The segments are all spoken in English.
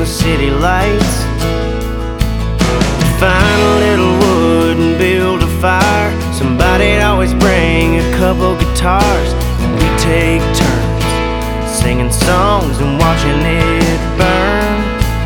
the city lights, find a little wood and build a fire. Somebody'd always bring a couple guitars, and we'd take turns singing songs and watching it burn.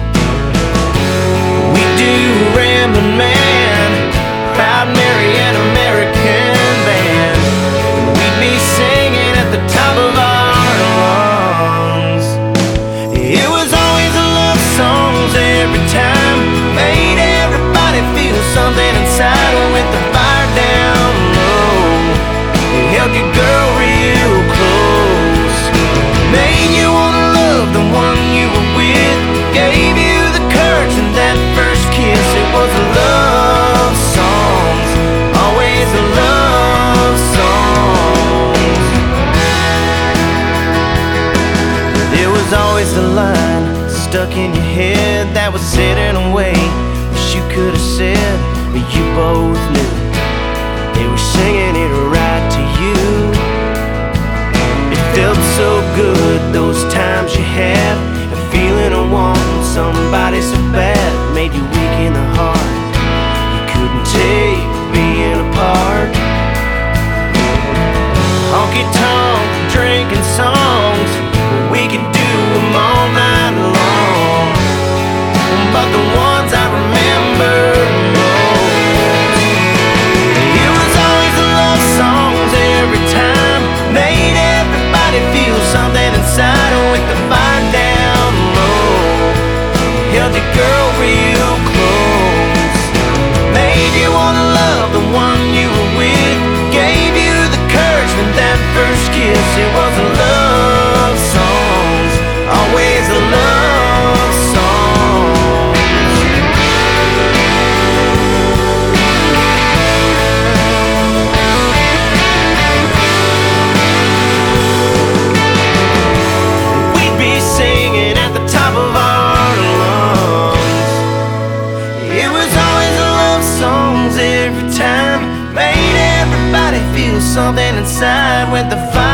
We'd do Ramblin' Man, Proud Mary, and American Band, and we'd be singing at the top of our lungs. It was always the love songs every time, made everybody feel something inside with the fire down low. It held your girl real close, made you wanna love the one you were with, gave you the courage in that first kiss. It was the love songs, always the love songs. There was always a line stuck in your head that was said in a way wish you could have said, but you both knew they were singing it right to you. It felt so good, those times you had, a feeling of wanting somebody so bad, made you weak in the heart. You couldn't take being apart. Honky-tonk, drinking songs, we could do them all night long, but the ones I remember most, it was always the love songs every time, made everybody feel something inside with the fire down low. Held your girl real close, made you wanna love the one you were with, gave you the courage with that first kiss. It was the love songs, always the love songs. We'd be singing at the top of our lungs. It was always the love songs every time, made everybody feel something inside with the fire